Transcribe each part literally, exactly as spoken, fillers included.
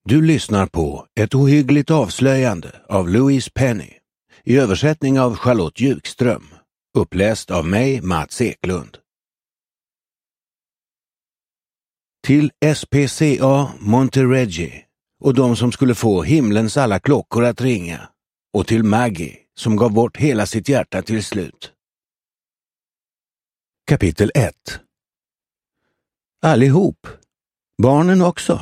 Du lyssnar på Ett ohyggligt avslöjande av Louise Penny i översättning av Charlotte Ljukström, uppläst av mig, Mats Eklund. Till S P C A Monterey och de som skulle få himlens alla klockor att ringa, och till Maggie som gav bort hela sitt hjärta till slut. Kapitel ett. Allihop. Barnen också.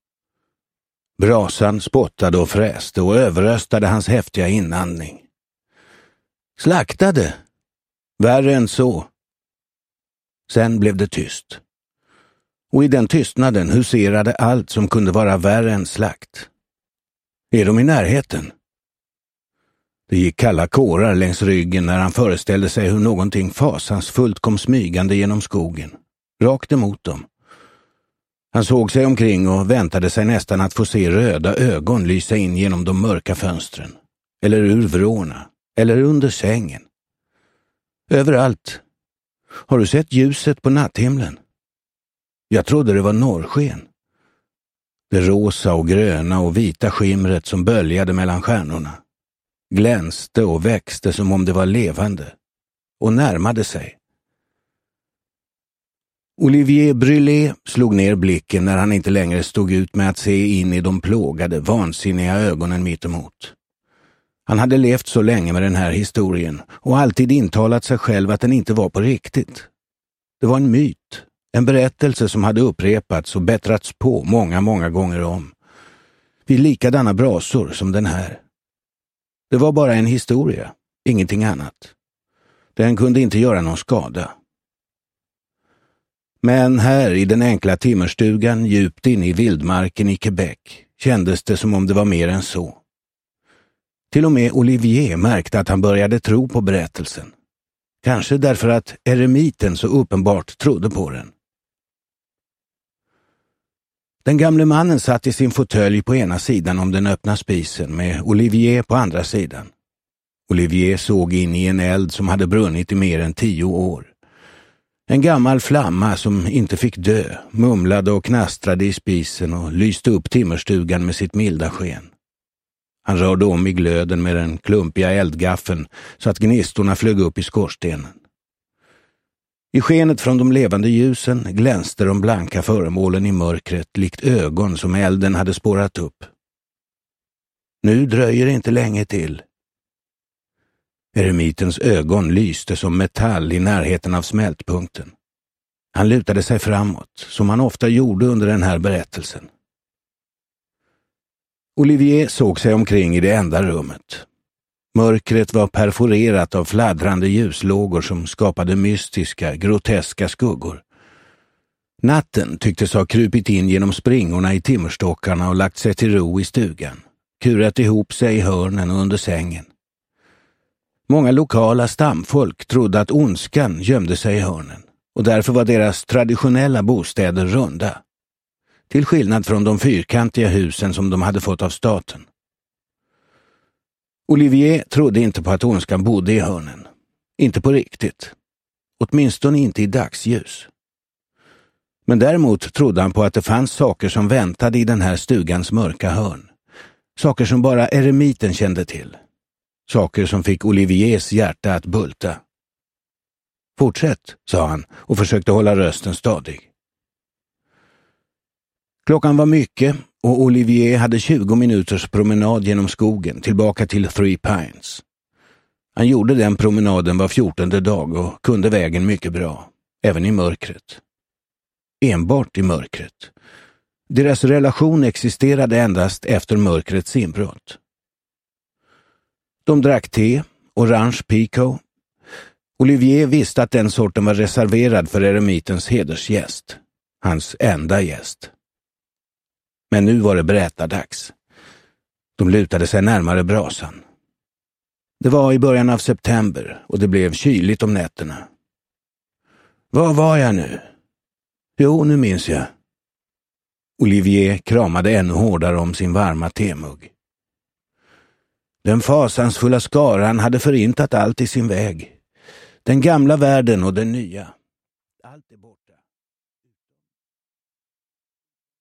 Brasan spottade och fräste och överröstade hans häftiga inandning. Slaktade. Värre än så. Sen blev det tyst. Och i den tystnaden huserade allt som kunde vara värre än slakt. Är de i närheten? Det gick kalla kårar längs ryggen när han föreställde sig hur någonting fasansfullt kom smygande genom skogen, rakt emot dem. Han såg sig omkring och väntade sig nästan att få se röda ögon lysa in genom de mörka fönstren, eller ur vrårna, eller under sängen. Överallt. Har du sett ljuset på natthimlen? Jag trodde det var norrsken. Det rosa och gröna och vita skimret som böljade mellan stjärnorna. Glänste och växte som om det var levande. Och närmade sig. Olivier Brûlé slog ner blicken när han inte längre stod ut med att se in i de plågade, vansinniga ögonen mitt emot. Han hade levt så länge med den här historien och alltid intalat sig själv att den inte var på riktigt. Det var en myt, en berättelse som hade upprepats och bättrats på många, många gånger om. Vid likadana brasor som den här. Det var bara en historia, ingenting annat. Den kunde inte göra någon skada. Men här i den enkla timmerstugan djupt inne i vildmarken i Quebec kändes det som om det var mer än så. Till och med Olivier märkte att han började tro på berättelsen. Kanske därför att eremiten så uppenbart trodde på den. Den gamle mannen satt i sin fåtölj på ena sidan om den öppna spisen med Olivier på andra sidan. Olivier såg in i en eld som hade brunnit i mer än tio år. En gammal flamma som inte fick dö mumlade och knastrade i spisen och lyste upp timmerstugan med sitt milda sken. Han rörde om i glöden med den klumpiga eldgaffeln så att gnistorna flög upp i skorstenen. I skenet från de levande ljusen glänste de blanka föremålen i mörkret likt ögon som elden hade spårat upp. Nu dröjer det inte länge till. Eremitens ögon lyste som metall i närheten av smältpunkten. Han lutade sig framåt, som han ofta gjorde under den här berättelsen. Olivier såg sig omkring i det enda rummet. Mörkret var perforerat av fladdrande ljuslågor som skapade mystiska, groteska skuggor. Natten tycktes ha krupit in genom springorna i timmerstockarna och lagt sig till ro i stugan, kurat ihop sig i hörnen och under sängen. Många lokala stamfolk trodde att ondskan gömde sig i hörnen och därför var deras traditionella bostäder runda. Till skillnad från de fyrkantiga husen som de hade fått av staten. Olivier trodde inte på att ondskan bodde i hörnen. Inte på riktigt. Åtminstone inte i dagsljus. Men däremot trodde han på att det fanns saker som väntade i den här stugans mörka hörn. Saker som bara eremiten kände till. Saker som fick Oliviers hjärta att bulta. Fortsätt, sa han och försökte hålla rösten stadig. Klockan var mycket och Olivier hade tjugo minuters promenad genom skogen tillbaka till Three Pines. Han gjorde den promenaden var fjortonde dag och kunde vägen mycket bra, även i mörkret. Enbart i mörkret. Deras relation existerade endast efter mörkrets inbrott. De drack te, orange pico. Olivier visste att den sorten var reserverad för eremitens hedersgäst. Hans enda gäst. Men nu var det berättardags. De lutade sig närmare brasan. Det var i början av september och det blev kyligt om nätterna. Var var jag nu? Jo, nu minns jag. Olivier kramade ännu hårdare om sin varma temugg. Den fasansfulla skaran hade förintat allt i sin väg. Den gamla världen och den nya.